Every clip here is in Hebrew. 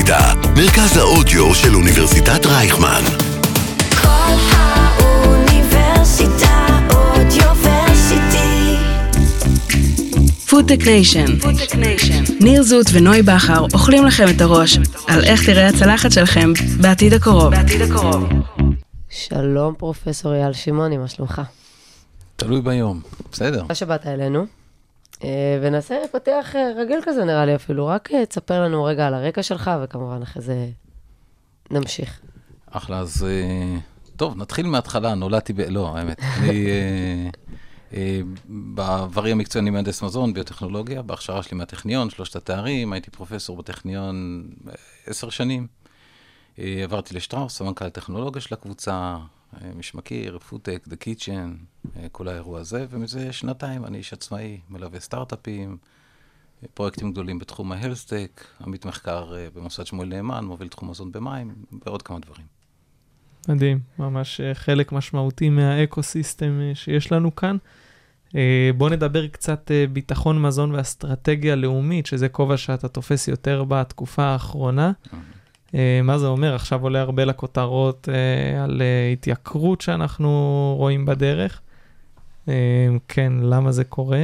האוניברסיטה, מרכז האודיו של אוניברסיטת רייכמן. כל האוניברסיטה אודיוורסיטי. פודטק ניישן. ניר זוט ונוי בחר אוכלים לכם את הראש על איך תראה הצלחת שלכם בעתיד הקרוב. שלום פרופסור אייל שמעוני, מה שלומך? תלוי ביום, בסדר. מה שבאת אלינו, ונעשה פתח רגיל כזה נראה לי אפילו, רק תספר לנו רגע על הרקע שלך, וכמובן אחרי זה נמשיך. אחלה, אז טוב, נתחיל מההתחלה, נולדתי לא, האמת, אני בעברי המקצועי אני מהנדס מזון, ביוטכנולוגיה, בהכשרה שלי מהטכניון, 3 התארים, הייתי פרופסור בטכניון 10 שנים, עברתי לשטראוס, סמנכ"ל טכנולוגיה של הקבוצה, משמכיר, פודטק, The Kitchen, כל האירוע הזה, ומזה 2 שנתיים אני איש עצמאי, מלווה סטארט-אפים, פרויקטים גדולים בתחום ההלסטק, עמית מחקר במוסד שמואל נאמן, מוביל תחום מזון במים, ועוד כמה דברים. מדהים, ממש חלק משמעותי מהאקוסיסטם שיש לנו כאן. בוא נדבר קצת ביטחון מזון ואסטרטגיה לאומית, שזה כובע שאתה תופס יותר בתקופה האחרונה. מה זה אומר? עכשיו עולה הרבה לכותרות על התייקרות שאנחנו רואים בדרך. כן, למה זה קורה?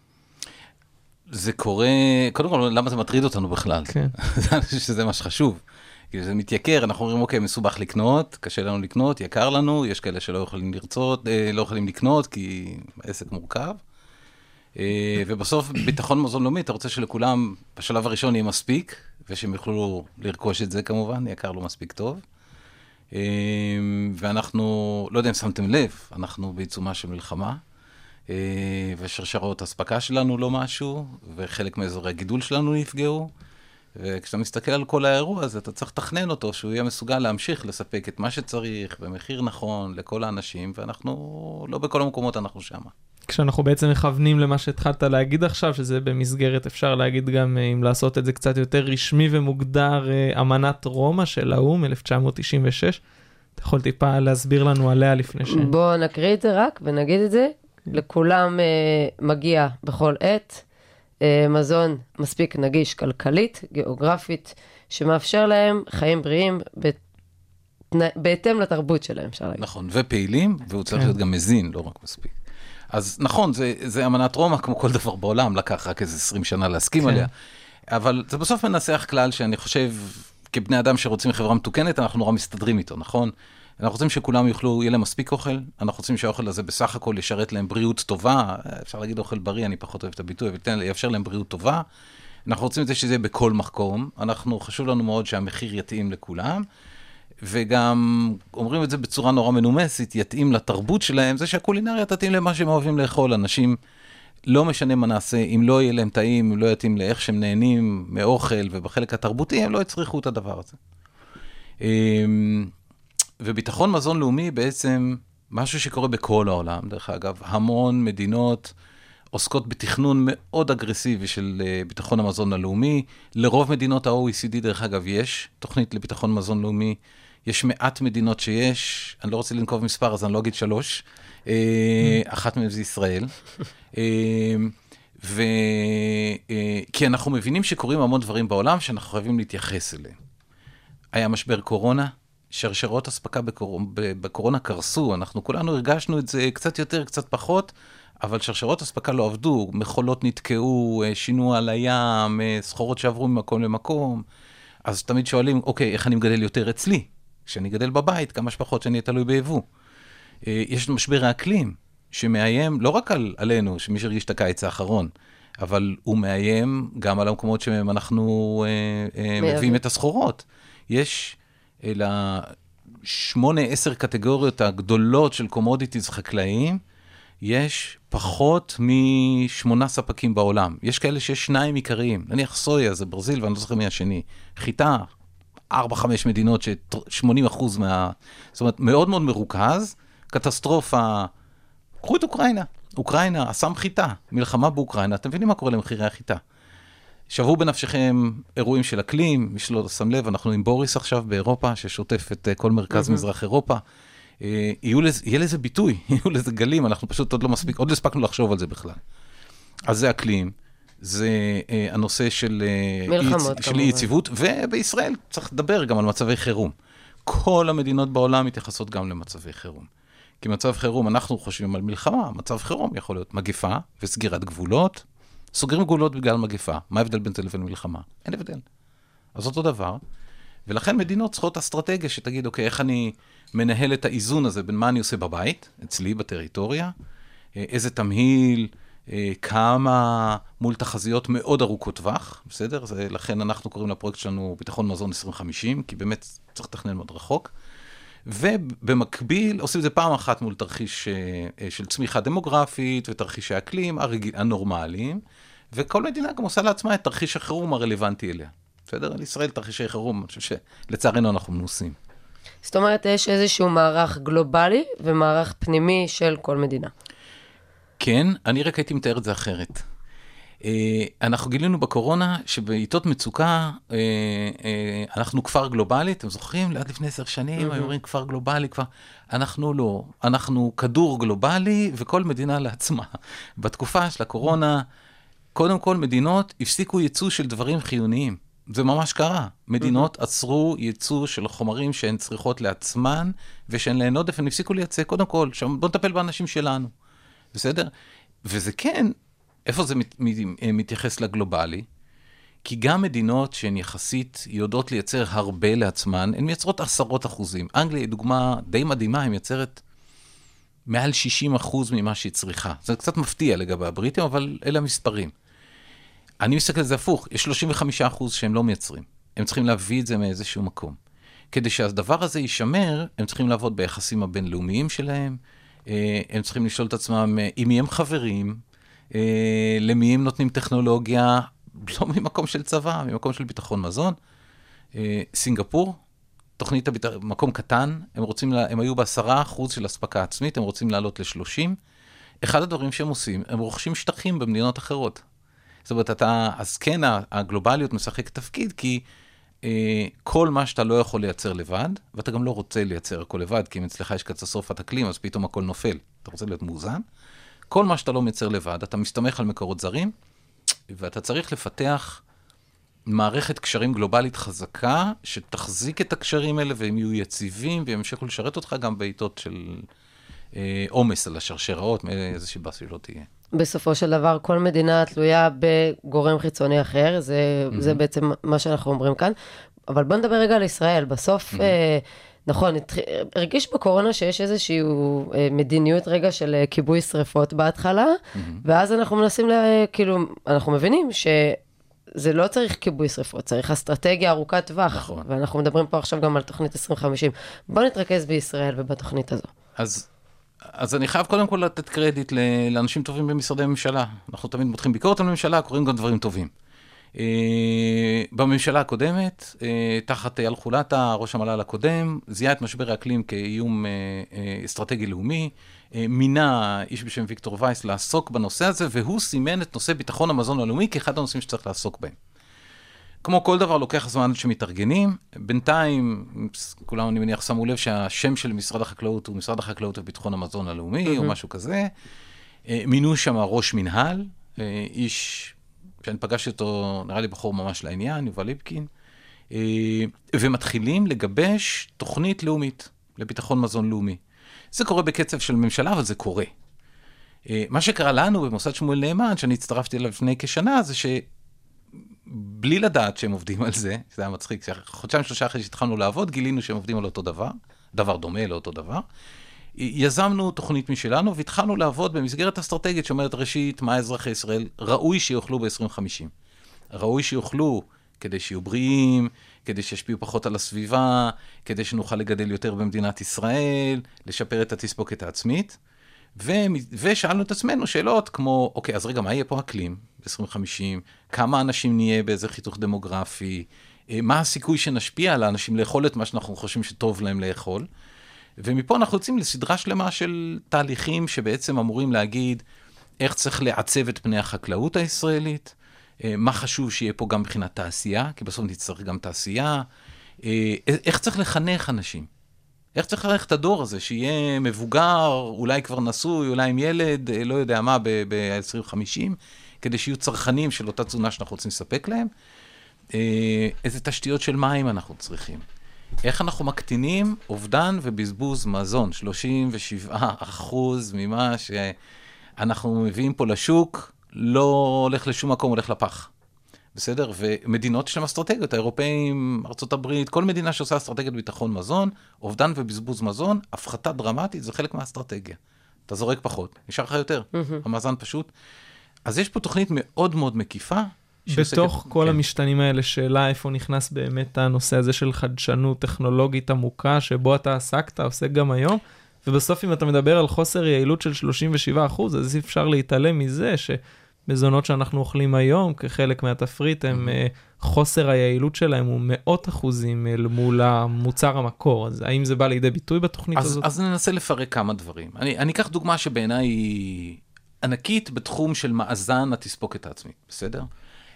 זה קורה, קודם כל, למה זה מטריד אותנו בכלל? כן. שזה מה שחשוב. כי זה מתייקר, אנחנו אומרים, אוקיי, מסובך לקנות, קשה לנו לקנות, יקר לנו, יש כאלה שלא יכולים לרצות, לא יכולים לקנות, כי העסק מורכב. ובסוף, ביטחון מזון לאומי, אתה רוצה שלכולם, בשלב הראשון יהיה מספיק, ושהם יוכלו לרכוש את זה כמובן, יקר לו מספיק טוב. ואנחנו, לא יודע אם שמתם לב, אנחנו בעיצומה של מלחמה, ושרשרות הספקה שלנו לא משהו, וחלק מאזורי הגידול שלנו נפגעו, וכשאתה מסתכל על כל האירוע הזה, אתה צריך לתכנן אותו, שהוא יהיה מסוגל להמשיך לספק את מה שצריך, במחיר נכון לכל האנשים, ואנחנו, לא בכל המקומות אנחנו שם. כשאנחנו בעצם מכוונים למה שהתחלת להגיד עכשיו, שזה במסגרת, אפשר להגיד גם, אם לעשות את זה קצת יותר רשמי ומוגדר, אמנת רומא של האו"ם, 1996. אתה יכול טיפה להסביר לנו עליה לפני ש... בואו נקריא את זה רק ונגיד את זה. לכולם מגיע בכל עת מזון מספיק נגיש כלכלית, גיאוגרפית, שמאפשר להם חיים בריאים בהתאם לתרבות שלהם, אפשר להגיד. נכון, ופעילים, והוא צריך להיות גם מזין, לא רק מספיק. אז נכון, זה אמנת רומא, כמו כל דבר בעולם, לקח רק איזה 20 שנה להסכים עליה, אבל זה בסוף מנסח כלל שאני חושב, כבני אדם שרוצים חברה מתוקנת, אנחנו נורא מסתדרים איתו, נכון? אנחנו רוצים שכולם יהיה להם מספיק אוכל, אנחנו רוצים שהאוכל הזה בסך הכל ישרת להם בריאות טובה, אפשר להגיד אוכל בריא, אני פחות אוהב את הביטוי, אבל יאפשר להם בריאות טובה, אנחנו רוצים את זה שזה יהיה בכל מקום, חשוב לנו מאוד שהמחיר יתאים לכולם, וגם אומרים את זה בצורה נורא מנומסת, יתאים לתרבות שלהם, זה שהקולינריה תתאים למה שהם אוהבים לאכול, אנשים לא משנה מה נעשה, אם לא יהיה להם טעים, אם לא יתאים לאיך שהם נהנים מאוכל, ובחלק התרבותי הם לא יצריכו את הדבר הזה. וביטחון מזון לאומי בעצם משהו שקורה בכל העולם, דרך אגב, המון מדינות עוסקות בתכנון מאוד אגרסיבי של ביטחון המזון הלאומי, לרוב מדינות ה-OECD דרך אגב יש תוכנית לביטחון מזון לאומי, יש מעט מדינות שיש, אני לא רוצה לנקוב מספר אז אני לא אגיד 3, אחת מהן זה ישראל, כי אנחנו מבינים שקורים המון דברים בעולם שאנחנו חייבים להתייחס אליהם. היה משבר קורונה, שרשרות הספקה בקורונה קרסו, אנחנו כולנו הרגשנו את זה קצת יותר, קצת פחות, אבל שרשרות הספקה לא עבדו, מכולות נתקעו, שינו על הים, סחורות שעברו ממקום למקום, אז תמיד שואלים, אוקיי, איך אני מגדל יותר אצלי? כשאני גדל בבית, כמה שפחות שאני תלוי ביבוא. יש משבר האקלים, שמאיים לא רק עלינו, שמי שהרגיש את הקיץ האחרון, אבל הוא מאיים גם על המקומות שמהם אנחנו מביאים את הסחורות. יש 8-10 קטגוריות הגדולות של קומודיטיז חקלאיים, יש פחות מ8 ספקים בעולם. יש כאלה שיש 2 עיקריים. נניח סויה, זה ברזיל, ואני לא זוכר מי השני. חיטה, 4-5 מדינות ש80% זאת אומרת, מאוד מאוד מרוכז. קטסטרופה, קחו את אוקראינה, אסם חיטה, מלחמה באוקראינה. אתם מבינים מה קורה למחירי החיטה? שבו בנפשכם אירועים של אקלים, מי שלא שם לב, אנחנו עם בוריס עכשיו באירופה, ששוטף את כל מרכז מזרח אירופה. יהיה לזה ביטוי, יהיו לזה גלים, אנחנו פשוט עוד לא הספקנו לחשוב על זה בכלל. אז זה אקלים, זה הנושא של מלחמות, של כמובן. יציבות, ובישראל צריך לדבר גם על מצבי חירום. כל המדינות בעולם מתייחסות גם למצבי חירום. כי מצב חירום, אנחנו חושבים על מלחמה, מצב חירום יכול להיות מגפה וסגירת גבולות. סוגרים גבולות בגלל מגפה. מה ההבדל בין זה לבין מלחמה? אין הבדל. אז אותו דבר. ולכן מדינות צריכות אסטרטגיה שתגיד, אוקיי, איך אני מנהל את האיזון הזה בין מה אני עושה בבית, אצלי, בטריטוריה, איזה תמהיל, כמה מול תחזיות מאוד ארוכות טווח, בסדר? לכן אנחנו קוראים לפרויקט שלנו ביטחון מזון 2050, כי באמת צריך לתכנן מאוד רחוק. ובמקביל עושים את זה פעם אחת מול תרחיש של צמיחה דמוגרפית ותרחישי אקלים הנורמליים, וכל מדינה גם עושה לעצמה את תרחיש החירום הרלוונטי אליה. בסדר? על ישראל תרחישי חירום, אני חושב שלצערנו אנחנו מנוסים. זאת אומרת, יש איזשהו מערך גלובלי ומערך פנימי של כל מדינה. כן, אני רק הייתי מתאר את זה אחרת. אנחנו גילינו בקורונה שבעיתות מצוקה, אנחנו כפר גלובלי, אתם זוכרים? עד לפני 10 שנים, היו אומרים כפר גלובלי, אנחנו לא. אנחנו כדור גלובלי וכל מדינה לעצמה. בתקופה של הקורונה, קודם כל מדינות הפסיקו ייצוא של דברים חיוניים. זה ממש קרה. מדינות עצרו ייצוא של חומרים שהן צריכות לעצמן, ושהן להן עודף, הן הפסיקו לייצא. קודם כל, בוא נטפל באנשים שלנו. בסדר? וזה כן, איפה זה מתייחס לגלובלי? כי גם מדינות שהן יחסית יודעות לייצר הרבה לעצמן, הן מייצרות 10%. אנגליה היא דוגמה די מדהימה, היא מייצרת מעל 60% ממה שהיא צריכה. זה קצת מפתיע לגבי הבריטים, אבל אלה המספרים. אני מסתכל על זה הפוך, יש 35% שהם לא מייצרים. הם צריכים להביא את זה מאיזשהו מקום. כדי שהדבר הזה יישמר, הם צריכים לעבוד ביחסים הבינלאומיים שלהם, הם צריכים לשאול את עצמם עם מי הם חברים, למי הם נותנים טכנולוגיה, לא ממקום של צבא, ממקום של ביטחון מזון. סינגפור, תוכנית מקום קטן, הם היו ב10% של הספקה עצמית, הם רוצים לעלות ל30. אחד הדברים שהם עושים, הם רוכשים שטחים במדינות אחרות. זאת אומרת, אז כן, הגלובליות משחק תפקיד, כי כל מה שאתה לא יכול לייצר לבד, ואתה גם לא רוצה לייצר הכל לבד, כי אם אצלך יש קטסטרופת אקלים, אז פתאום הכל נופל. אתה רוצה להיות מאוזן. כל מה שאתה לא מייצר לבד, אתה מסתמך על מקורות זרים, ואתה צריך לפתח מערכת קשרים גלובלית חזקה, שתחזיק את הקשרים האלה, והם יהיו יציבים, והם ימשיכו לשרת אותך גם בעיתות של עומס על השרשראות, מאיזושהי בעיה שלא תהיה. בסופו של דבר, כל מדינה תלויה בגורם חיצוני אחר, זה בעצם מה שאנחנו אומרים כאן. אבל בוא נדבר רגע על ישראל. בסוף, נכון, הרגיש בקורונה שיש איזושהי מדיניות רגע של כיבוי שריפות בהתחלה, ואז אנחנו מנסים, כאילו, אנחנו מבינים שזה לא צריך כיבוי שריפות, צריך אסטרטגיה ארוכת טווח, ואנחנו מדברים פה עכשיו גם על תוכנית 2050. בוא נתרכז בישראל ובתוכנית הזו. אז אני חייב קודם כל לתת קרדיט לאנשים טובים במשרדי ממשלה. אנחנו תמיד מותחים ביקורת על ממשלה, קוראים גם דברים טובים. בממשלה הקודמת, תחת אייל חולטה, ראש המל"ל הקודם, זיהה את משבר האקלים כאיום אסטרטגי לאומי, מינה איש בשם ויקטור וייס לעסוק בנושא הזה, והוא סימן את נושא ביטחון המזון הלאומי כאחד הנושאים שצריך לעסוק בהם. כמו כל דבר לוקח זמן שמתארגנים, בינתיים, כולם אני מניח שמו לב שהשם של משרד החקלאות הוא משרד החקלאות וביטחון המזון הלאומי, או משהו כזה. מינו שם ראש מנהל, איש שאני פגשתי אותו, נראה לי בחור ממש לעניין, יובל ליפקין, ומתחילים לגבש תוכנית לאומית לביטחון מזון לאומי. זה קורה בקצב של ממשלה, אבל זה קורה. מה שקרה לנו במוסד שמואל נאמן, שאני הצטרפתי אליו לפני כשנה, זה שבלי לדעת שהם עובדים על זה, שזה היה מצחיק, חודשיים 3 אחרי שהתחלנו לעבוד, גילינו שהם עובדים על אותו דבר, דבר דומה לאותו דבר, יזמנו תוכנית משלנו, והתחלנו לעבוד במסגרת אסטרטגית שאומרת ראשית, מה אזרחי ישראל ראוי שיוכלו ב-2050. ראוי שיוכלו כדי שיהיו בריאים, כדי שישפיעו פחות על הסביבה, כדי שנוכל לגדל יותר במדינת ישראל, לשפר את התספוקת העצמית. ושאלנו את עצמנו שאלות כמו, אוקיי, אז רגע, מה יהיה פה אקלים ב-2050? כמה אנשים נהיה באיזה חיתוך דמוגרפי? מה הסיכוי שנשפיע על האנשים לאכול את מה שאנחנו חושבים שטוב להם לאכול? ומפה אנחנו יוצאים לסדרה שלמה של תהליכים שבעצם אמורים להגיד איך צריך לעצב את פני החקלאות הישראלית, מה חשוב שיהיה פה גם מבחינת תעשייה, כי בסוף נצטרך גם תעשייה, איך צריך לחנך אנשים, איך צריך לחנך את הדור הזה, שיהיה מבוגר, אולי כבר נשוי, אולי עם ילד, לא יודע מה, ב-2050, כדי שיהיו צרכנים של אותה תזונה שאנחנו רוצים לספק להם. איזה תשתיות של מים אנחנו צריכים. איך אנחנו מקטינים אובדן ובזבוז מזון. 37% ממה שאנחנו מביאים פה לשוק, לא הולך לשום מקום, הולך לפח. בסדר? ומדינות שלהם אסטרטגיות, האירופאים, ארצות הברית, כל מדינה שעושה אסטרטגיית ביטחון מזון, אובדן ובזבוז מזון, הפחתה דרמטית, זה חלק מהאסטרטגיה. אתה זורק פחות, נשאר לך יותר. המאזן פשוט. אז יש פה תוכנית מאוד מאוד מקיפה. בתוך כל המשתנים האלה, שאלה איפה נכנס באמת הנושא הזה של חדשנות טכנולוגית עמוקה, שבו אתה עסקת, עושה גם היום, ובסוף אם אתה מדבר על חוסר יעילות של 37%, אז אפשר להתעלם מזה שמזונות שאנחנו אוכלים היום, כחלק מהתפריט, הם חוסר היעילות שלהם הוא 100% אל מול המוצר המקור. אז האם זה בא לידי ביטוי בתוכנית הזאת? אז ננסה לפרק כמה דברים. אני אקח דוגמה שבעיניי היא ענקית בתחום של מאזן התספוקת העצמית, בסדר?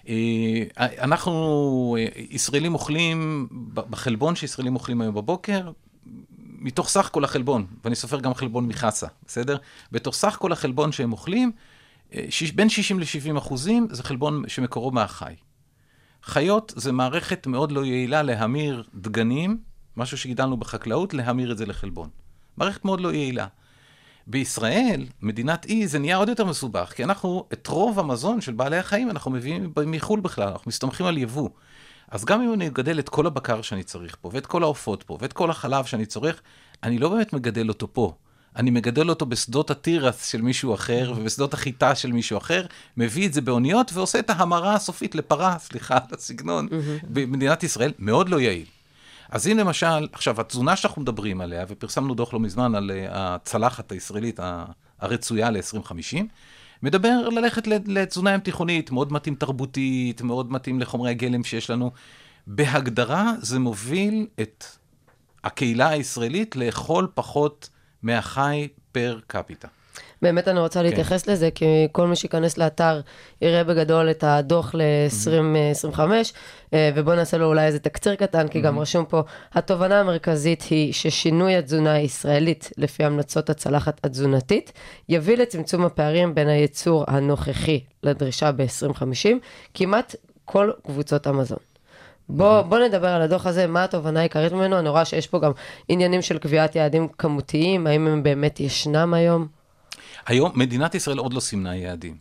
אנחנו, ישראלים אוכלים, בחלבון שישראלים אוכלים היום בבוקר, מתוך סך כל החלבון, ואני סופר גם חלבון מחסה, בסדר? בתוך סך כל החלבון שהם אוכלים, בין 60-70% זה חלבון שמקורו מהחי. חיות זה מערכת מאוד לא יעילה להמיר דגנים, משהו שגידלנו בחקלאות, להמיר את זה לחלבון. מערכת מאוד לא יעילה. בישראל, מדינת אי, זה נהיה עוד יותר מסובך, כי אנחנו, את רוב המזון של בעלי החיים, אנחנו מביאים מחול בכלל, אנחנו מסתמכים על יבוא. אז גם אם אני אגדל את כל הבקר שאני צריך פה, ואת כל העופות פה, ואת כל החלב שאני צורך, אני לא באמת מגדל אותו פה. אני מגדל אותו בשדות התירס של מישהו אחר, ובשדות החיטה של מישהו אחר, מביא את זה באוניות, ועושה את ההמרה הסופית לפרה, סליחה, לסגנון, במדינת ישראל, מאוד לא יעיל. אז הנה למשל, עכשיו, התזונה שאנחנו מדברים עליה, ופרסמנו דוח לא מזמן על הצלחת הישראלית הרצויה ל-2050, מדבר ללכת לתזונה ים תיכונית, מאוד מתאים תרבותית, מאוד מתאים לחומרי הגלם שיש לנו. בהגדרה זה מוביל את הקהילה הישראלית לאכול פחות מהחי פר קפיטה. באמת אני רוצה להתייחס לזה, כי כל מי שיכנס לאתר יראה בגדול את הדוח ל-2025, ובוא נעשה לו אולי איזה תקציר קטן, כי גם רשום פה, התובנה המרכזית היא ששינוי התזונה הישראלית, לפי המלצות הצלחת התזונתית, יביא לצמצום הפערים בין הייצור הנוכחי לדרישה ב-2050, כמעט כל קבוצות המזון. בוא נדבר על הדוח הזה, מה התובנה העיקרית ממנו, אני רואה שיש פה גם עניינים של קביעת יעדים כמותיים, האם הם באמת ישנם היום? היום מדינת ישראל עוד לא סימנה יעדים.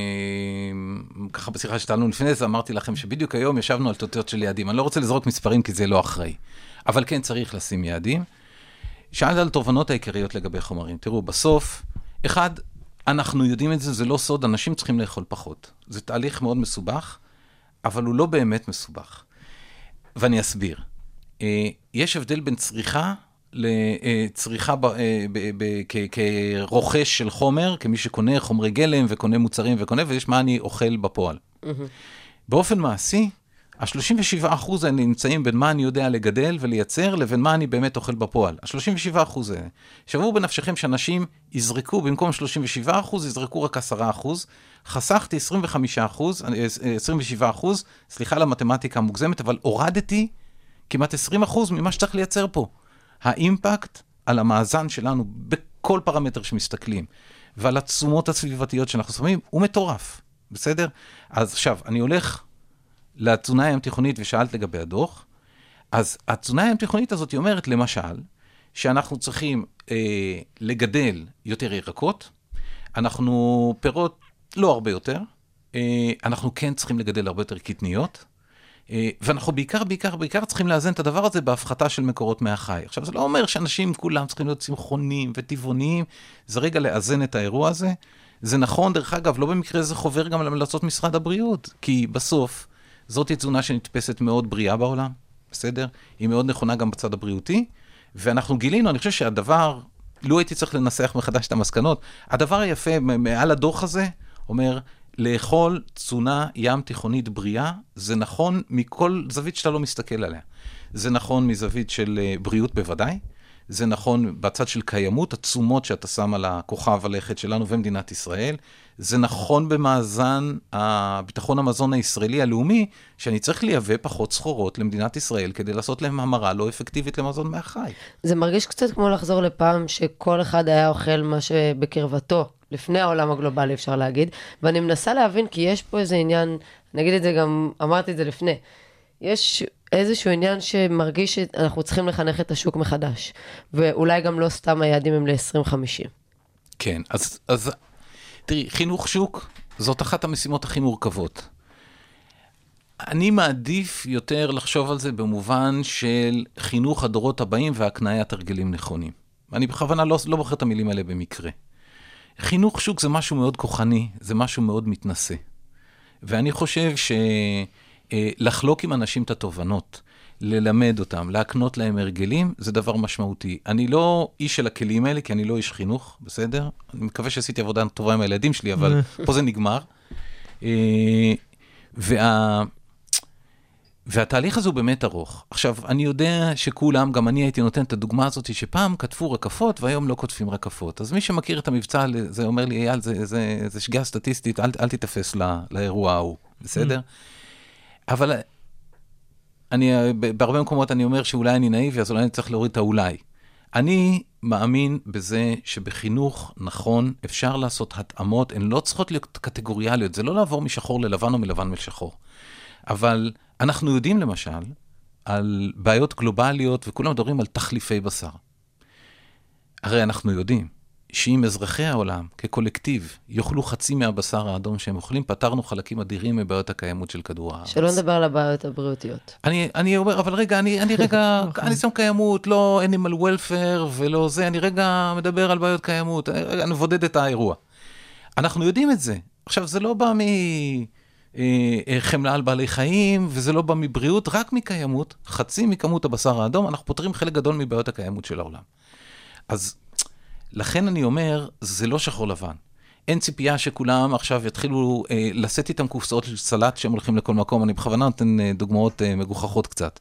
ככה בשיחה שתעלנו לפני זה, אמרתי לכם שבדיוק היום ישבנו על תוצאות של יעדים. אני לא רוצה לזרוק מספרים כי זה לא אחראי. אבל כן צריך לשים יעדים. שאלת על תובנות העיקריות לגבי חומרים. תראו, בסוף, אחד, אנחנו יודעים את זה, זה לא סוד, אנשים צריכים לאכול פחות. זה תהליך מאוד מסובך, אבל הוא לא באמת מסובך. ואני אסביר. יש הבדל בין צריכה לצריכה כרוכש של חומר, כמי שקונה חומרי גלם וקונה מוצרים וקונה, ויש מה אני אוכל בפועל. באופן מעשי, ה-37% האלה נמצאים בין מה אני יודע לגדל ולייצר, לבין מה אני באמת אוכל בפועל. ה-37% האלה. שבו בנפשכם שאנשים יזרקו, במקום 37%, יזרקו רק 10%, חסכתי 27%, סליחה למתמטיקה המוגזמת, אבל הורדתי כמעט 20% ממה שצריך לייצר פה. האימפקט על המאזן שלנו בכל פרמטר שמסתכלים, ועל התשומות הסביבתיות שאנחנו שמים, הוא מטורף, בסדר? אז עכשיו, אני הולך לתזונה הים תיכונית ושאלת לגבי הדוח, אז התזונה הים תיכונית הזאת היא אומרת, למשל, שאנחנו צריכים לגדל יותר ירקות, אנחנו פירות לא הרבה יותר, אנחנו כן צריכים לגדל הרבה יותר קטניות, ואנחנו בעיקר צריכים לאזן את הדבר הזה בהפחתה של מקורות מהחי. עכשיו, זה לא אומר שאנשים כולם צריכים להיות צמחונים וטבעוניים, זה רגע לאזן את האירוע הזה. זה נכון, דרך אגב, לא במקרה זה חובר גם להמלצות משרד הבריאות, כי בסוף זאת תזונה שנתפסת מאוד בריאה בעולם, בסדר? היא מאוד נכונה גם בצד הבריאותי, ואנחנו גילינו, אני חושב שהדבר, לא הייתי צריך לנסח מחדש את המסקנות, הדבר היפה מעל הדוח הזה אומר, לאכול תזונה ים תיכונית בריאה, זה נכון מכל זווית שאתה לא מסתכל עליה. זה נכון מזווית של בריאות בוודאי, זה נכון בצד של קיימות, התשומות שאתה שם על הכוכב הלכת שלנו ומדינת ישראל, זה נכון במאזן הביטחון המזון הישראלי הלאומי, שאני צריך לייבא פחות סחורות למדינת ישראל, כדי לעשות להם המרה לא אפקטיבית למזון מהחי. זה מרגיש קצת כמו לחזור לפעם שכל אחד היה אוכל מה שבקרבתו, לפני העולם הגלובלי אפשר להגיד, ואני מנסה להבין כי יש פה איזה עניין, אני אגיד את זה גם, אמרתי את זה לפני, יש איזשהו עניין שמרגיש שאנחנו צריכים לחנך את השוק מחדש, ואולי גם לא סתם היעדים הם ל-2050. כן, אז תראי, חינוך שוק זאת אחת המשימות הכי מורכבות. אני מעדיף יותר לחשוב על זה במובן של חינוך הדורות הבאים והקניית הרגלים נכונים. אני בכוונה לא בוחר את המילים האלה במקרה. חינוך שוק זה משהו מאוד כוחני, זה משהו מאוד מתנשא. ואני חושב שלחלוק עם אנשים את התובנות, ללמד אותם, להקנות להם הרגלים, זה דבר משמעותי. אני לא איש של הכלים האלה, כי אני לא איש חינוך, בסדר? אני מקווה שעשיתי עבודה טובה עם הילדים שלי, אבל פה זה נגמר. והתהליך הזה הוא באמת ארוך. עכשיו, אני יודע שכולם, גם אני הייתי נותן את הדוגמה הזאת, שפעם כתבו רקפות, והיום לא כותבים רקפות. אז מי שמכיר את המבצע, זה אומר לי, אייל, זה שגיאה סטטיסטית, אל תתפס לאירוע ההוא, בסדר? אבל בהרבה מקומות אני אומר שאולי אני נאיבי, אז אולי אני צריך להוריד את האולי. אני מאמין בזה שבחינוך נכון אפשר לעשות התאמות, הן לא צריכות להיות קטגוריאליות, זה לא לעבור משחור ללבן או מלבן לשחור. אבל אנחנו יודעים למשל על בעיות גלובליות, וכולם מדברים על תחליפי בשר. הרי אנחנו יודעים שאם אזרחי העולם כקולקטיב יאכלו חצי מהבשר האדום שהם אוכלים, פתרנו חלקים אדירים מבעיות הקיימות של כדור הארץ. שלא נדבר על הבעיות הבריאותיות. אני אומר, אבל רגע, אני שם קיימות, לא animal welfare ולא זה, אני רגע מדבר על בעיות קיימות, אני מבודד את האירוע. אנחנו יודעים את זה. עכשיו, זה לא בא חמלה על בעלי חיים, וזה לא בא מבריאות, רק מקיימות, חצי מכמות הבשר האדום, אנחנו פותרים חלק גדול מבעיות הקיימות של העולם. אז לכן אני אומר, זה לא שחור לבן. אין ציפייה שכולם עכשיו יתחילו לשאת איתם קופסאות של סלט שהם הולכים לכל מקום, אני בכוונה נותן דוגמאות מגוחכות קצת.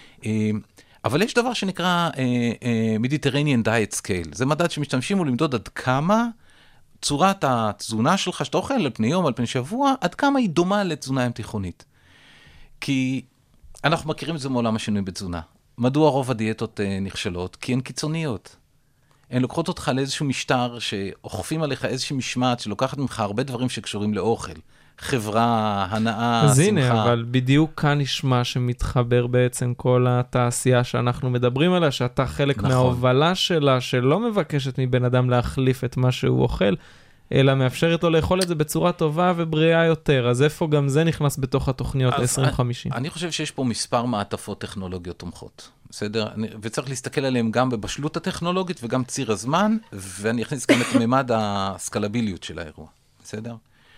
אבל יש דבר שנקרא Mediterranean Diet Scale, זה מדד שמשתמשים ולמדוד עד כמה צורת התזונה שלך, שאתה אוכל על פני יום, על פני שבוע, עד כמה היא דומה לתזונה ים תיכונית. כי אנחנו מכירים את זה מעולם השינוי בתזונה. מדוע רוב הדיאטות נכשלות? כי הן קיצוניות. הן לוקחות אותך לאיזשהו משטר שאוכפים עליך איזושהי משמעת שלוקחת ממך הרבה דברים שקשורים לאוכל. חברה, הנאה, אז שמחה. הנה, אבל בדיוק כאן נשמע שמתחבר בעצם כל התעשייה שאנחנו מדברים עליה, שאתה חלק נכון. מההובלה שלה, שלא מבקשת מבן אדם להחליף את מה שהוא אוכל, אלא מאפשרת לו לאכול את זה בצורה טובה ובריאה יותר. אז איפה גם זה נכנס בתוך התוכניות ל-2050? אני חושב שיש פה מספר מעטפות טכנולוגיות תומכות. בסדר? וצריך להסתכל עליהם גם בבשלות הטכנולוגית וגם ציר הזמן, ואני אכניס גם את ממד הסקלביליות של האירוע. בסדר?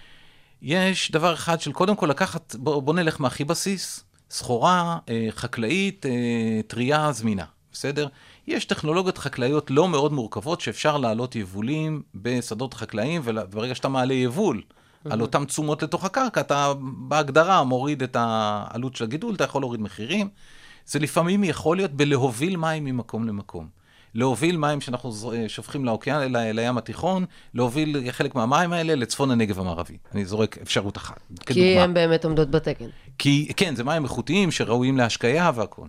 יש דבר אחד של קודם כל לקחת, בוא נלך מהכי בסיס, סחורה חקלאית, טריה זמינה. בסדר? יש טכנולוגיות חקלאיות לא מאוד מורכבות שאפשר להעלות יבולים בשדות חקלאיים, וברגע שאתה מעלה יבול על אותם תשומות לתוך הקרקע, אתה בהגדרה מוריד את העלות של הגידול, אתה יכול להוריד מחירים. זה לפעמים יכול להיות בלהוביל מים ממקום למקום. להוביל מים שאנחנו שופכים לאוקיין, לים התיכון, להוביל חלק מהמים האלה לצפון הנגב המערבי. אני זורק אפשרות אחת, כדוגמה. כי הן באמת עומדות בתקן. כי, כן, זה מים איכותיים שראויים להשקיה והכל.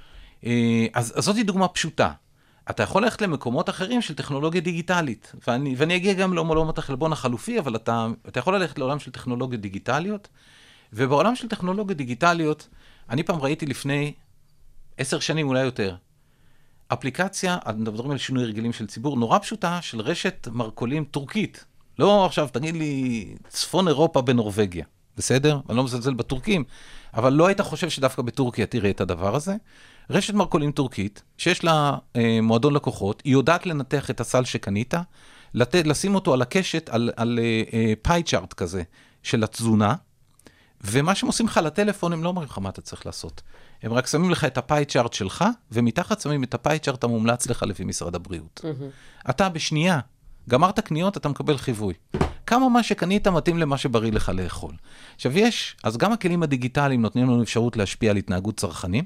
אז זאת היא דוגמה פשוטה. אתה יכול ללכת למקומות אחרים של טכנולוגיה דיגיטלית, ואני אגיע גם לעולמות החלבון החלופי, אבל אתה יכול ללכת לעולם של טכנולוגיות דיגיטליות, ובעולם של טכנולוגיות דיגיטליות, אני פעם ראיתי לפני 10 שנים אולי יותר, אפליקציה, מדברים על שינוי הרגלים של ציבור, נורא פשוטה של רשת מרכולים טורקית. לא עכשיו, תגיד לי, צפון אירופה בנורווגיה, בסדר? אני לא מזלזל בטורקים, אבל לא היית חושב שדווקא בטורקיה תראה את הדבר הזה. רשת מרכולים טורקית, שיש לה מועדון לקוחות, היא יודעת לנתח את הסל שקנית, לשים אותו על הקשת, על פאי צ'ארט כזה של התזונה, ומה שהם עושים לך לטלפון, הם לא אומרים לך מה אתה צריך לעשות. הם רק שמים לך את הפאי צ'ארט שלך, ומתחת שמים את הפאי צ'ארט המומלץ לך לפי משרד הבריאות. אתה בשנייה, גמרת קניות, אתה מקבל חיווי. כמה מה שקנית מתאים למה שבריא לך לאכול. עכשיו אז גם הכלים הדיגיטליים נותנים לנו אפשרות להשפיע על התנהגות צרכנים,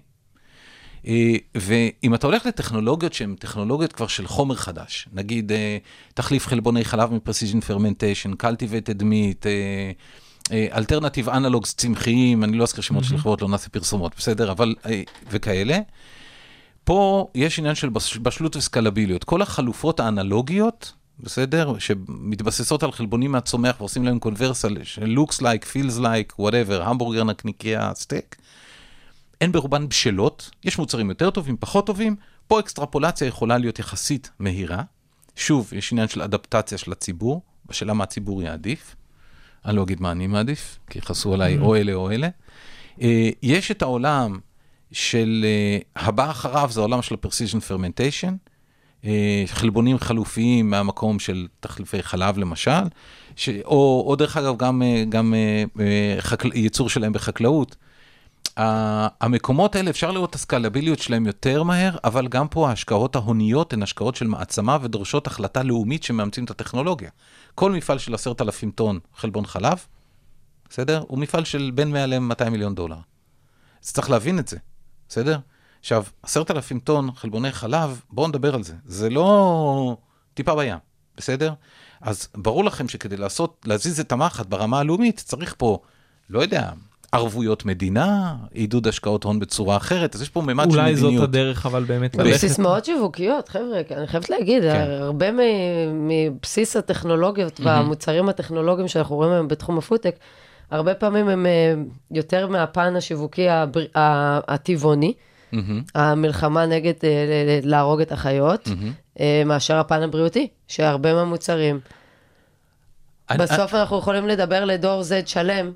ואם אתה הולך לטכנולוגיות שהן טכנולוגיות כבר של חומר חדש, נגיד תחליף חלבוני חלב מפרסיז'ן פרמנטיישן, קלטיבטד מיט, אלטרנטיב אנלוגס צמחיים, אני לא אזכיר שמות של חברות, לא נעשה פרסומות, בסדר, אבל וכאלה. פה יש עניין של בשלות וסקלביליות. כל החלופות האנלוגיות, בסדר? שמתבססות על חלבונים מהצומח ועושים להם קונברסיה של looks like, feels like, whatever, המבורגר, נקניקיה, סטייק. אין ברובן בשלות, יש מוצרים יותר טובים, פחות טובים, פה אקסטרפולציה יכולה להיות יחסית מהירה. שוב, יש עניין של אדפטציה של הציבור, בשאלה מה הציבור יעדיף. אני לא אגיד מה אני מעדיף, כי יחסו עליי או אלה או אלה. יש את העולם של הבא אחריו, זה העולם של ה-precision fermentation, חלבונים חלופיים מהמקום של תחליפי חלב למשל, או דרך אגב גם ייצור שלהם בחקלאות. המקומות האלה אפשר לראות את הסקלביליות שלהם יותר מהר, אבל גם פה ההשקעות ההוניות הן השקעות של מעצמה ודורשות החלטה לאומית שמאמצים את הטכנולוגיה. כל מפעל של 10,000 טון חלבון חלב, בסדר? הוא מפעל של בין 100 ל-200 מיליון דולר. אז צריך להבין את זה, בסדר? עכשיו, 10,000 טון חלבוני חלב, בואו נדבר על זה. זה לא טיפה בים, בסדר? אז ברור לכם שכדי להזיז את המחט ברמה הלאומית, צריך פה, לא יודע, ערבויות מדינה, עידוד השקעות הון בצורה אחרת, אז יש פה ממד של מדיניות. אולי זאת הדרך, אבל באמת בסיסמאות שיווקיות, חבר'ה, אני חייבת להגיד, הרבה מבסיס הטכנולוגיות והמוצרים הטכנולוגיים שאנחנו רואים היום בתחום הפודטק, הרבה פעמים הם יותר מהפן השיווקי הטבעוני, המלחמה נגד להרוג את החיות, מאשר הפן הבריאותי, שהרבה מהמוצרים. בסוף אנחנו יכולים לדבר לדור Z שלם,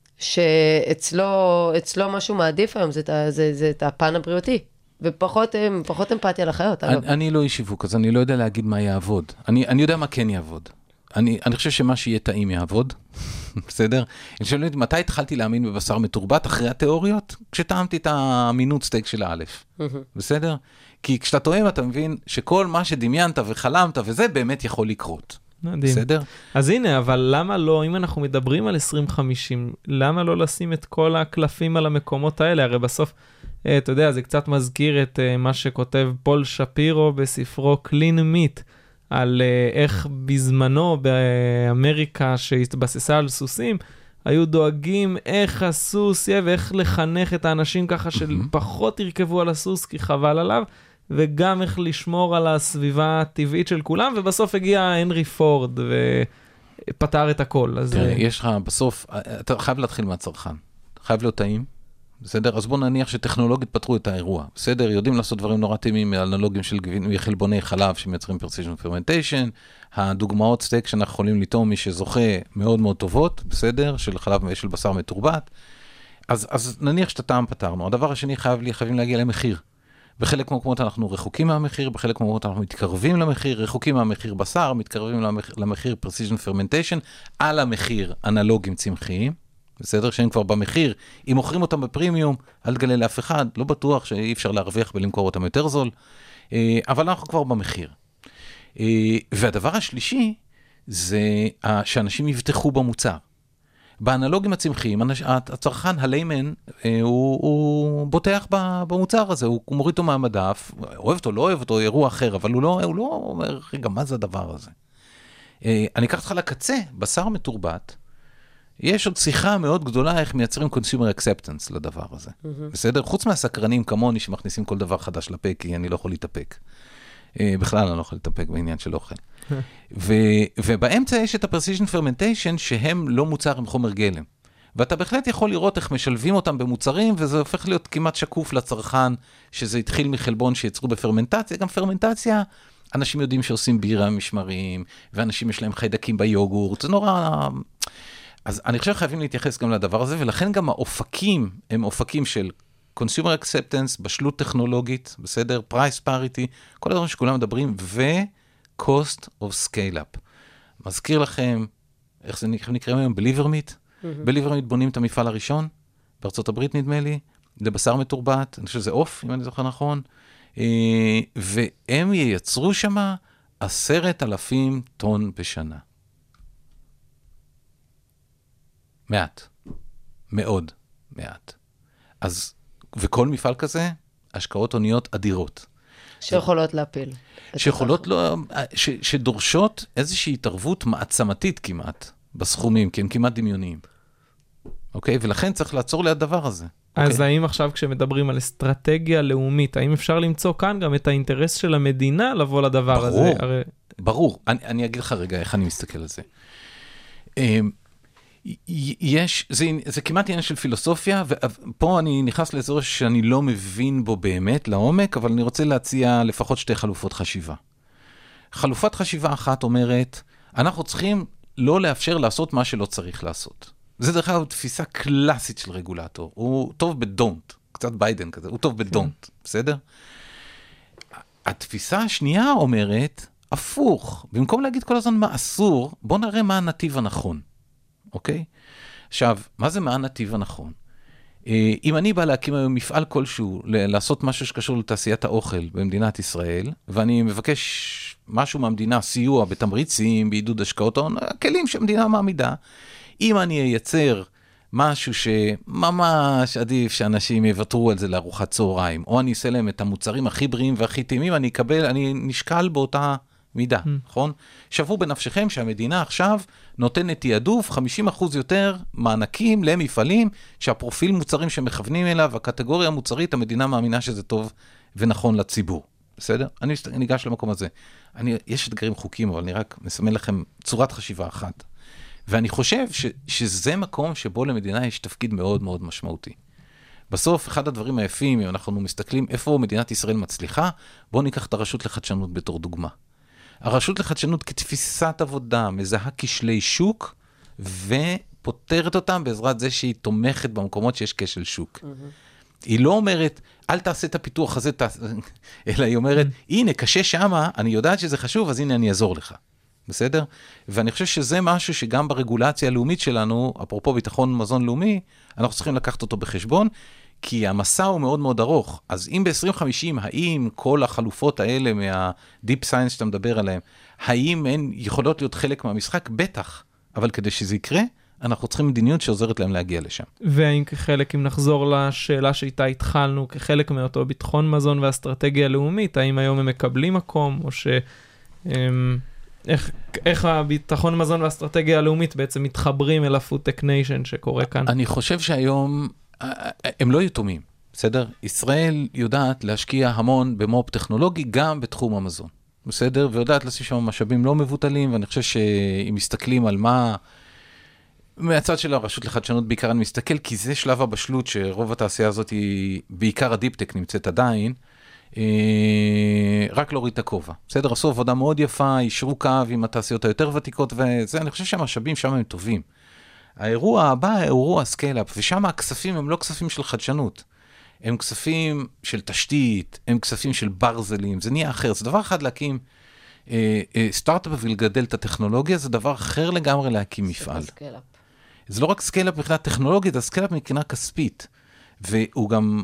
שאצלו משהו מעדיף היום, זה את הפן הבריאותי, ופחות אמפתיה לחיות. אני לא איש שיווק, אז אני לא יודע להגיד מה יעבוד. אני יודע מה כן יעבוד. אני חושב שמה שיהיה טעים יעבוד, בסדר? אני חושב, מתי התחלתי להאמין בבשר מתורבת אחרי התיאוריות? כשטעמתי את האמינות סטייק של האלף, בסדר? כי כשאתה טועם אתה מבין שכל מה שדמיינת וחלמת וזה באמת יכול לקרות. מדהים. בסדר? אז הנה, אבל למה לא, אם אנחנו מדברים על 2050, למה לא לשים את כל הקלפים על המקומות האלה? הרי בסוף, אתה יודע, זה קצת מזכיר את מה שכותב פול שפירו בספרו Clean Meat, על איך בזמנו באמריקה שהתבססה על סוסים, היו דואגים איך הסוס יהיה ואיך לחנך את האנשים ככה שפחות ירכבו על הסוס כי חבל עליו, וגם איך לשמור על הסביבה הטבעית של כולם, ובסוף הגיע הנרי פורד ופתר את הכל. תראה, יש לך בסוף, אתה חייב להתחיל מהצרכן, חייב להיות טעים, בסדר? אז בוא נניח שטכנולוגית פתרו את האירוע, בסדר? יודעים לעשות דברים נורא טעימים מאנלוגים של חלבוני חלב שמייצרים precision fermentation, הדוגמאות סטייק שאנחנו יכולים לטעום מי שזוכה מאוד מאוד טובות, בסדר? של חלב ושל בשר מתורבת. אז נניח שאת הטעם פתרנו. הדבר השני חייבים להגיע למחיר. בחלק מהמקומות אנחנו רחוקים מהמחיר, בחלק מהמקומות אנחנו מתקרבים למחיר, רחוקים מהמחיר בשר, מתקרבים למחיר precision fermentation, על המחיר אנלוגים צמחיים, בסדר? שהם כבר במחיר, אם מוכרים אותם בפרימיום, אל תגלה לאף אחד, לא בטוח שאי אפשר להרוויח ולמכור אותם יותר זול, אבל אנחנו כבר במחיר. והדבר השלישי, זה שאנשים יבטחו במוצר. באנלוגים הצמחיים, הצרכן, הליימן, הוא בוטח במוצר הזה, הוא מוריד אותו מהמדף, אוהב אותו, לא אוהב אותו, אירוע אחר, אבל הוא לא אומר, רגע, מה זה הדבר הזה? אני אקח אותך לקצה, בשר מתורבת, יש עוד שיחה מאוד גדולה איך מייצרים consumer acceptance לדבר הזה. בסדר? חוץ מהסקרנים כמוני שמכניסים כל דבר חדש לפה, כי אני לא יכול להתאפק. בכלל אני לא יכול להתאפק בעניין של אוכל. ובאמצע יש את ה-precision fermentation שהם לא מוצר עם חומר גלם. ואתה בהחלט יכול לראות איך משלבים אותם במוצרים, וזה הופך להיות כמעט שקוף לצרכן, שזה התחיל מחלבון שיצרו בפרמנטציה. גם פרמנטציה, אנשים יודעים שעושים בירה משמרים, ואנשים יש להם חיידקים ביוגורט, זה נורא... אז אני חושב חייבים להתייחס גם לדבר הזה, ולכן גם האופקים הם אופקים של consumer acceptance, בשלות טכנולוגית, בסדר, price parity, כל הדברים שכולם מדברים, ו-cost of scale-up. מזכיר לכם, איך זה נקרא היום? בליבר מיט? בליבר מיט בונים את המפעל הראשון, בארצות הברית נדמה לי, לבשר מתורבת, אני חושב שזה אוף, אם אני זוכר נכון, והם ייצרו שמה 10,000 טון בשנה. מעט. מאוד מעט. אז, וכל מפעל כזה, השקעות הוניות אדירות. שיכולות להפיל. שיכולות לא, שדורשות איזושהי התערבות מעצמתית כמעט, בסכומים, כי הם כמעט דמיוניים. אוקיי? ולכן צריך לעצור ליד הדבר הזה. אז האם עכשיו כשמדברים על אסטרטגיה לאומית, האם אפשר למצוא כאן גם את האינטרס של המדינה לבוא לדבר הזה? הרי ברור, אני אגיד לך רגע איך אני מסתכל על זה. זה כמעט עניין של פילוסופיה, ופה אני נכנס לאזור שאני לא מבין בו באמת לעומק, אבל אני רוצה להציע לפחות שתי חלופות חשיבה. חלופת חשיבה אחת אומרת, אנחנו צריכים לא לאפשר לעשות מה שלא צריך לעשות. זה דרך כלל תפיסה קלאסית של רגולטור. הוא טוב ב-don't, קצת ביידן כזה, הוא טוב ב-don't, בסדר? התפיסה השנייה אומרת, הפוך, במקום להגיד כל הזמן מה אסור, בוא נראה מה הנתיב הנכון. אוקיי? עכשיו, מה זה מה הנתיב הנכון? אם אני בא להקים היום מפעל כלשהו, לעשות משהו שקשור לתעשיית האוכל במדינת ישראל, ואני מבקש משהו מהמדינה, סיוע בתמריצים, בעידוד השקעות הון, הכלים שהמדינה מעמידה, אם אני אייצר משהו שממש עדיף שאנשים יוותרו על זה לארוחת צהריים, או אני אעשה להם את המוצרים הכי בריאים והכי טעימים, אני נשקל באותה מידה, נכון? שבו בנפשכם שהמדינה עכשיו נותנת תיעדוף 50% יותר מענקים למפעלים, שהפרופיל מוצרים שמכוונים אליו, הקטגוריה המוצרית, המדינה מאמינה שזה טוב ונכון לציבור. בסדר? אני ניגש למקום הזה. יש אתגרים חוקיים, אבל אני רק מסמן לכם צורת חשיבה אחת. ואני חושב שזה מקום שבו למדינה יש תפקיד מאוד מאוד משמעותי. בסוף, אחד הדברים היפים, אם אנחנו מסתכלים איפה מדינת ישראל מצליחה, בואו ניקח את הרשות לחדשנות בתור דוגמה. הרשות לחדשנות כתפיסת עבודה מזהה כשלי שוק, ופותרת אותם בעזרת זה שהיא תומכת במקומות שיש כשל שוק. היא לא אומרת, אל תעשה את הפיתוח הזה, אלא היא אומרת, הנה, קשה שמה, אני יודעת שזה חשוב, אז הנה אני אעזור לך. בסדר? ואני חושב שזה משהו שגם ברגולציה הלאומית שלנו, אפרופו ביטחון מזון לאומי, אנחנו צריכים לקחת אותו בחשבון, כי המסע הוא מאוד מאוד ארוך. אז אם ב-2050, האם כל החלופות האלה מה-Deep Science שאתה מדבר עליהם, האם הן יכולות להיות חלק מהמשחק? בטח. אבל כדי שזה יקרה, אנחנו צריכים מדיניות שעוזרת להם להגיע לשם. והאם כחלק, אם נחזור לשאלה שאיתה התחלנו, כחלק מאותו ביטחון מזון והאסטרטגיה הלאומית, האם היום הם מקבלים מקום, או איך הביטחון מזון והאסטרטגיה הלאומית בעצם מתחברים אל ה-Food Tech Nation שקורה כאן? אני חושב שהיום הם לא יתומים, בסדר? ישראל יודעת להשקיע המון במו"פ טכנולוגי, גם בתחום המזון, בסדר? ויודעת לשים שם משאבים לא מבוטלים, ואני חושב שאם מסתכלים על מה, מהצד של הרשות לחדשנות בעיקר אני מסתכל, כי זה שלב הבשלות שרוב התעשייה הזאת היא, בעיקר הדיפ-טק נמצאת עדיין, רק להוריד את הכובע. בסדר, עשו עבודה מאוד יפה, ישרו קו עם התעשיות היותר ותיקות, וזה, אני חושב שהמשאבים שם הם טובים. האירוע הבא, האירוע סקייל-אפ, ושם הכספים הם לא כספים של חדשנות. הם כספים של תשתית, הם כספים של ברזלים, זה נהיה אחר. זה דבר אחד להקים סטארט-אפ ולגדל את הטכנולוגיה, זה דבר אחר לגמרי להקים מפעל. זה לא רק סקייל-אפ מבחינת טכנולוגית, זה סקייל-אפ מבחינה כספית. והוא גם,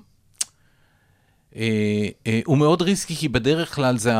הוא מאוד ריסקי, כי בדרך כלל זה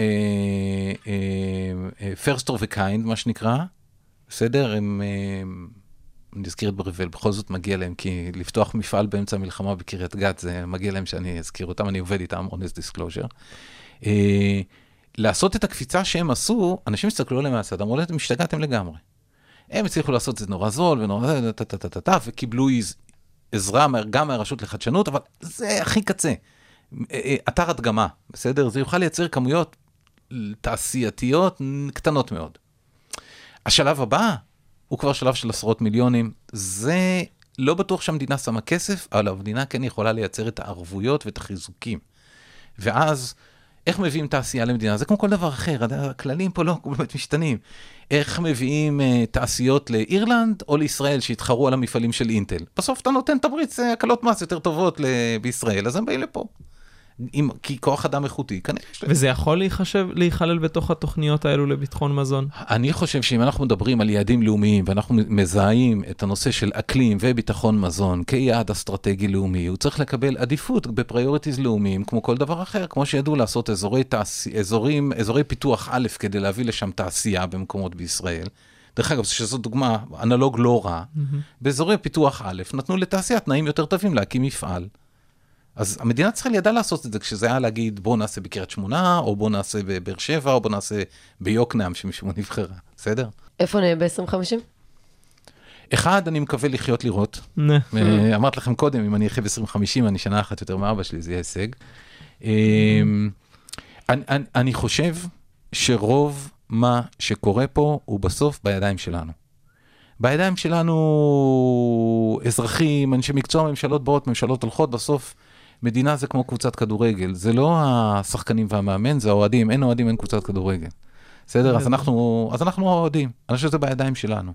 first of a kind, מה שנקרא. בסדר? אני אזכיר את ברבל, בכל זאת מגיע להם, כי לפתוח מפעל באמצע המלחמה בקריית גת, זה מגיע להם שאני אזכיר אותם, אני עובד איתם, honest disclosure. לעשות את הקפיצה שהם עשו, אנשים הסתכלו עליהם מהצד, אמרו להם, אתם משתגעתם לגמרי. הם הצליחו לעשות את זה נורא זול, ונורא וקיבלו עזרה גם מהרשות לחדשנות, אבל זה הכי קצה. אתר הדגמה, בסדר? זה יוכל לייצר כמויות תעשייתיות קטנות מאוד. השלב הבא, הוא כבר שלב של עשרות מיליונים, זה לא בטוח שהמדינה שמה כסף, אבל המדינה כן יכולה לייצר את הערבויות ואת החיזוקים. ואז, איך מביאים תעשייה למדינה? זה כמו כל דבר אחר, הכללים פה לא באמת משתנים. איך מביאים תעשיות לאירלנד או לישראל שהתחרו על המפעלים של אינטל? בסוף אתה נותן תמריץ הקלות מס יותר טובות בישראל, אז הם באים לפה. כי כוח אדם איכותי, כנראה. וזה יכול להיכלל בתוך התוכניות האלו לביטחון מזון? אני חושב שאם אנחנו מדברים על יעדים לאומיים, ואנחנו מזהים את הנושא של אקלים וביטחון מזון כיעד אסטרטגי לאומי, הוא צריך לקבל עדיפות בפריוריטיז לאומיים, כמו כל דבר אחר, כמו שידעו לעשות אזורי פיתוח א' כדי להביא לשם תעשייה במקומות בישראל. דרך אגב, שזו דוגמה, אנלוג לא רע. באזורי פיתוח א' נתנו לתעשייה תנאים יותר טובים להקים מפעל. אז המדינה צריכה לידע לעשות את זה, כשזה היה להגיד, בוא נעשה בקריית שמונה, או בוא נעשה בבאר שבע, או בוא נעשה ביוקנעם, שמשמו נבחרה. בסדר? איפה נהיה ב-2050? אחד, אני מקווה לחיות לראות. אמרת לכם קודם, אם אני אחיה ב-2050, אני שנה אחת יותר מאבא שלי, זה יהיה הישג. אני חושב שרוב מה שקורה פה הוא בסוף בידיים שלנו. בידיים שלנו אזרחים, אנשי מקצוע, ממשלות באות, ממשלות הולכות, בסוף מדינה זה כמו קבוצת כדורגל. זה לא השחקנים והמאמן, זה האוהדים. אין אוהדים, אין קבוצת כדורגל. בסדר? אז אנחנו אוהדים. אני חושב שזה בידיים שלנו.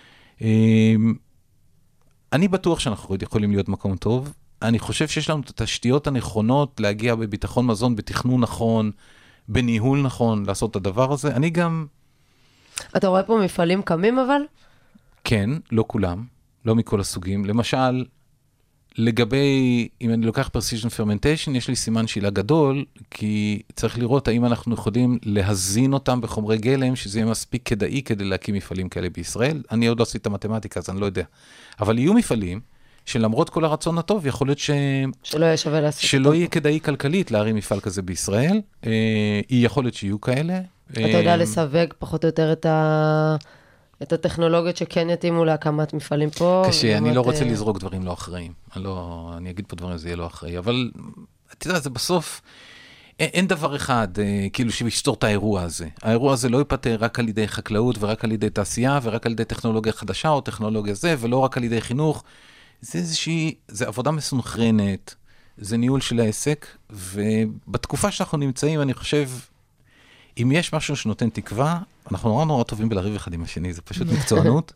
אני בטוח שאנחנו יכולים להיות מקום טוב. אני חושב שיש לנו את התשתיות הנכונות להגיע בביטחון מזון, בתכנון נכון, בניהול נכון, לעשות את הדבר הזה. אני גם... אתה רואה פה מפעלים קמים אבל? כן, לא כולם, לא מכל הסוגים. למשל, לגבי, אם אני לוקח precision fermentation, יש לי סימן שאלה גדול, כי צריך לראות האם אנחנו יכולים להזין אותם בחומרי גלם, שזה יהיה מספיק כדאי כדי להקים מפעלים כאלה בישראל. אני עוד לא עשיתי את המתמטיקה, אז אני לא יודע. אבל יהיו מפעלים, שלמרות כל הרצון הטוב, יכול להיות שלא יהיה שווה לעשות. שלא יהיה כדאי כלכלית להרים מפעל כזה בישראל. יכול להיות שיהיו כאלה. אתה יודע לסווג פחות או יותר את הטכנולוגיות שכן יתאימו להקמת מפעלים פה. קשה, אני לא רוצה לזרוק דברים לא אחראיים. אני אגיד פה דברים, זה יהיה לא אחראי. אבל, אתה יודע, זה בסוף, אין דבר אחד, כאילו שיפתור את האירוע הזה. האירוע הזה לא ייפתר רק על ידי חקלאות, ורק על ידי תעשייה, ורק על ידי טכנולוגיה חדשה, או טכנולוגיה זה, ולא רק על ידי חינוך. זה עבודה מסונכרנת, זה ניהול של העסק, ובתקופה שאנחנו נמצאים, אני חושב, אם יש משהו שנותן תקווה, אנחנו נורא טובים בלריב אחד עם השני, זה פשוט מקצוענות.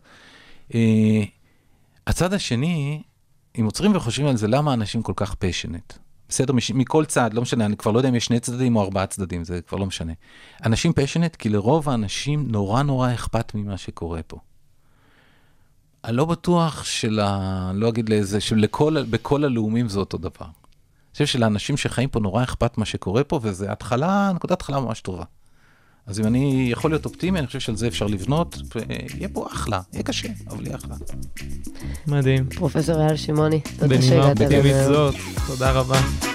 הצד השני, אם עוצרים וחושבים על זה, למה אנשים כל כך פשנט? בסדר, מכל צד, לא משנה, אני כבר לא יודע אם יש 2 צדדים או 4 צדדים, זה כבר לא משנה. אנשים פשנט, כי לרוב האנשים נורא אכפת ממה שקורה פה. אני לא בטוח לא אגיד לאיזה, בכל הלאומים זה אותו דבר. אני חושב שלאנשים שחיים פה נורא אכפת מה שקורה פה, וזה נקודת התחלה ממש טובה. אז אם אני יכול להיות אופטימי, אני חושב שעל זה אפשר לבנות, ויהיה פה אחלה, יהיה קשה, אבל יהיה אחלה. מדהים. פרופסור אייל שמעוני, בנימה אופטימית זאת, תודה רבה.